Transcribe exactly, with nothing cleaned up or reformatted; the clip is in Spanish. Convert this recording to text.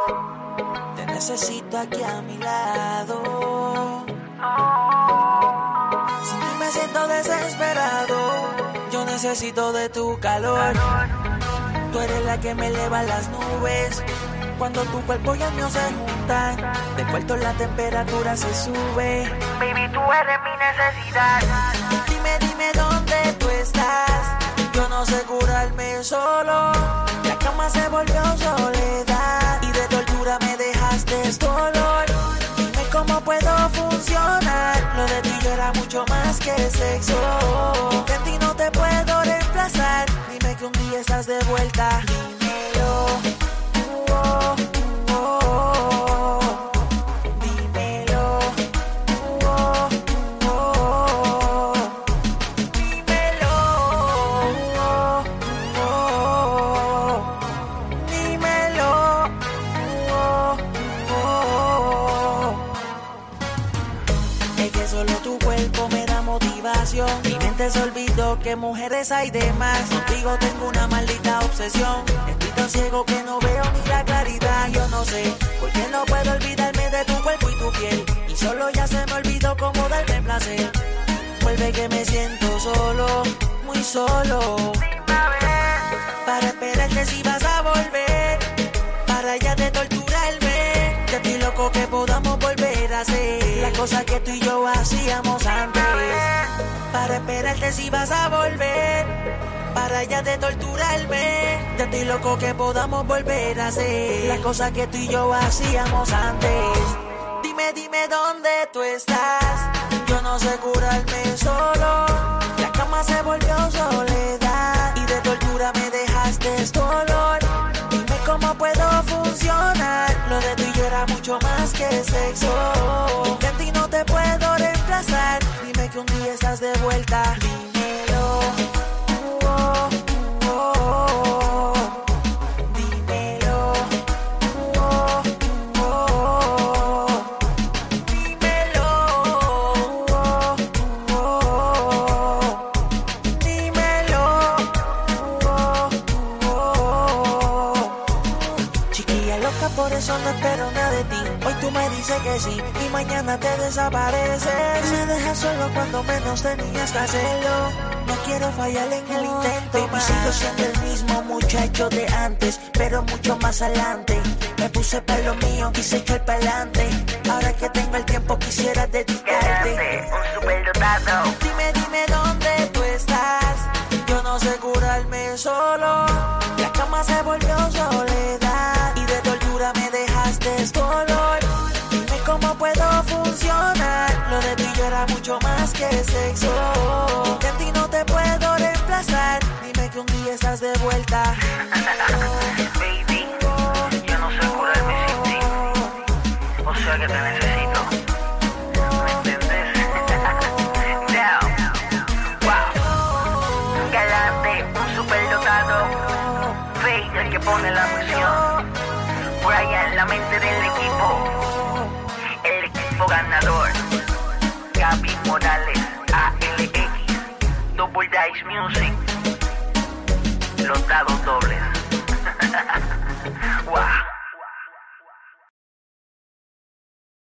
Te necesito aquí a mi lado. Sin ti me siento desesperado. Yo necesito de tu calor. Tú eres la que me eleva a las nubes. Cuando tu cuerpo y el mío se juntan, de cuarto la temperatura se sube. Baby, tú eres mi necesidad. Dime, dime dónde tú estás. Yo no sé curarme solo. La cama se volvió soledad y de tortura me dejaste dolor. Dime cómo puedo funcionar. Lo de ti yo era mucho más que sexo. De ti no te puedo reemplazar. Dime que un día estás de vuelta. Dímelo. Oh, oh, oh. Dímelo. Oh, oh, oh. Dímelo. Oh, oh. Dímelo. Oh, oh. Es que solo tu cuerpo me da motivación. Mi mente se olvidó que mujeres hay de más. Contigo tengo una maldita obsesión. Estoy tan ciego que no veo ni la claridad. Yo no sé por qué no puedo olvidarme de tu cuerpo y tu piel. Y solo ya se me olvidó cómo darme placer. Vuelve que me siento solo, muy solo. Para esperarte si vas a volver. Para ya de torturarme. Ya estoy loco que podamos volver a hacer las cosas que tú y yo hacíamos antes. Para esperarte si vas a volver. Para ya de torturarme. Ya estoy loco que podamos volver a hacer las cosas que tú y yo hacíamos antes. Dime, dime dónde tú estás. Yo no sé curarme solo. La cama se volvió soledad y de tortura me dejaste dolor. Dime cómo puedo funcionar. Lo de tú y yo era mucho más que sexo. Que a ti no te puedo reemplazar. Dime que un día estás de vuelta. Dímelo. Oh, oh, oh. Dímelo. Oh, oh, oh. Dímelo. Oh, oh, oh. Dímelo. Oh, oh, oh. Chiquilla loca, por eso no espero nada de ti. Hoy tú me dices que sí y mañana te desapareces. Me dejas solo cuando menos tenías que hacerlo. No quiero fallar en el intento, baby, sigo siendo el mismo muchacho de antes, pero mucho más adelante. Me puse para lo mío, quise echar para adelante. Ahora que tengo el tiempo quisiera dedicarte. Un superdotado. Dime, dime dónde tú estás. Yo no sé curarme solo. La cama se volvió soledad y de tortura me dejaste dolor. Dime cómo puedo funcionar. Lo de ti yo era mucho más que sexo. Que a ti no te puedo reemplazar. Dime que un día estás de vuelta. Baby, yo no sé curarme sin ti. O sea que te necesito. ¿Me entiendes? Down. Wow. Galante, un superdotado. Fade, el que pone la presión. Brian, la mente del equipo. El equipo ganador. Gaby Morales, A L X, Double Dice Music, los dados dobles.